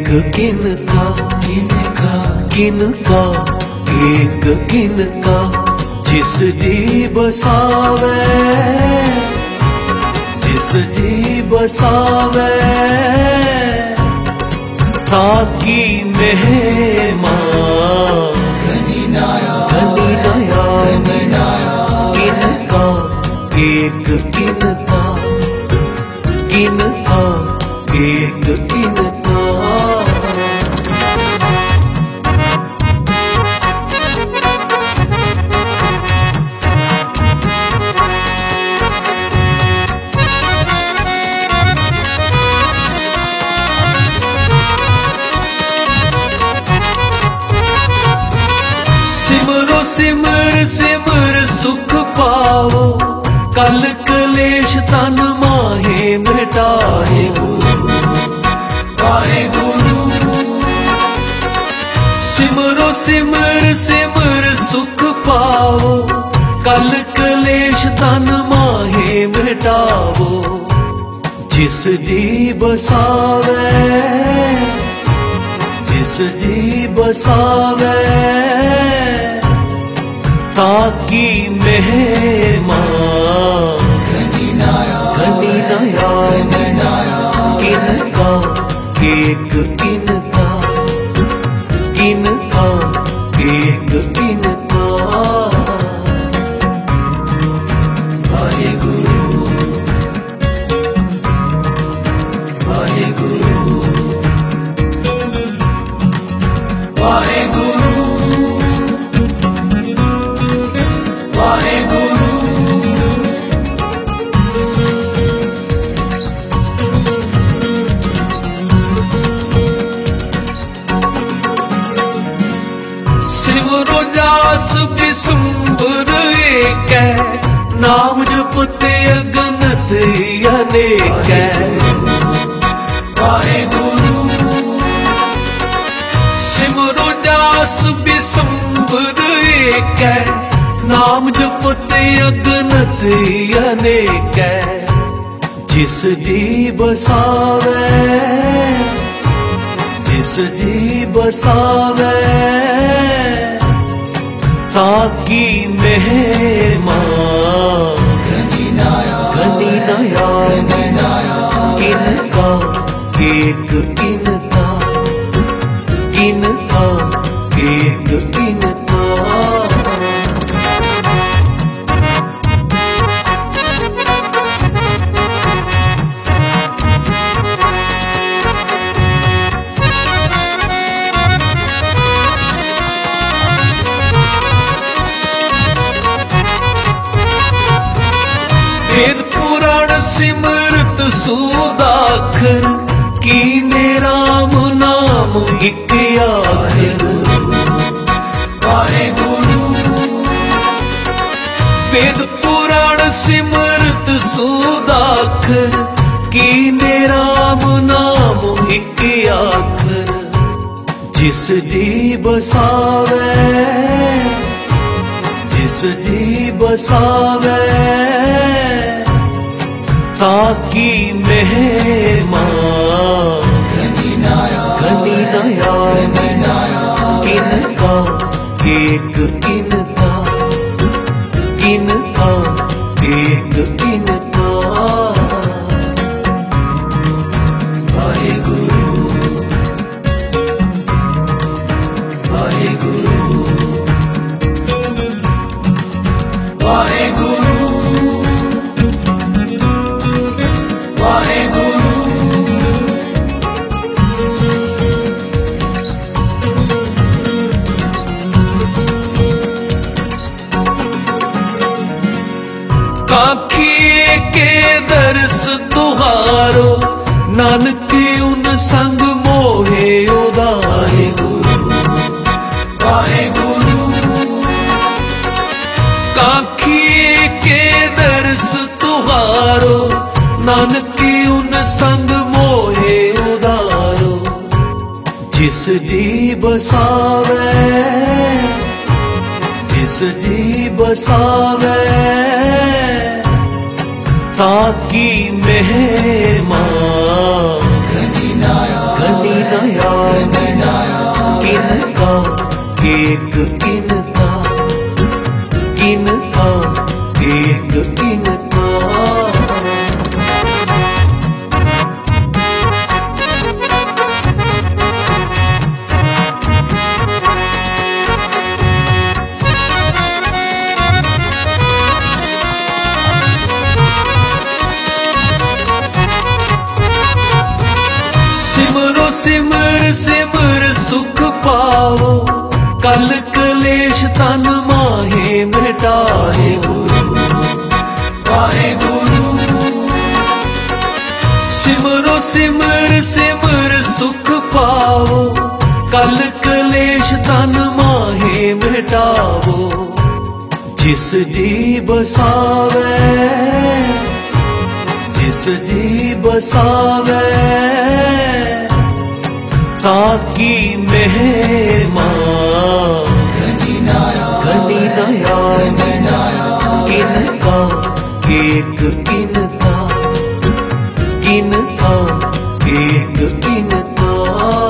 किनका एक किनका जिस जी बसावे ताकि मेहमान घनी नया किनका एक किनका एक किनका। सिमर सिमर सुख पाओ कल कलेश तन माहे मिटाए वाहेगुरु। सिमरो सिमर सिमर सुख पाओ कल कलेश तन माहे मिटाओ जिस जी बसावे ताकि मेहमान घनी नया किनका एक किनका एक किनका। वाहेगुरु वाहेगुरु वाहेगुरु बिसुंबर एक है नाम जपते अगनत अनेक है वाहेगुरु। सिमरो जास बिसुंबर एक है नाम जपते अगनत अनेक है जिस जी बसावे ताकि मेहमान घनी नया किनका एक किनका एक किनका। वेद पुराण सिमरत सुदाखर कीने राम नाम एक आखर वाहेगुरु। वेद पुराण सिमरत सुदाखर कीने राम नाम एक आखर जिस जी बसावे ताकि मेहमान घनी नया किनका एक किनका एक किनका। वाहेगुरु वाहेगुरु वाहेगुरु वाहेगुरु। काखिए के दर्श तुहारो नानक उन संग मोहे उदारे वाहेगुरु। काखिए के दर्श तुहारो नानक उन संग मोहे उदारो जिस जी बसावे ताकि मेहमान घनी नया सिमर सिमर सुख पाओ, कल कलेश तन माहे मिटाए गुरु वाहे गुरु। सिमरो सिमर सिमर सुख पाओ, कल कलेश तन माहे मिटावो। जिस जी बसावे, जिस जी बसावे, ताकी मेहर मां घनी नया किनका एक किनका, किनका एक किनका।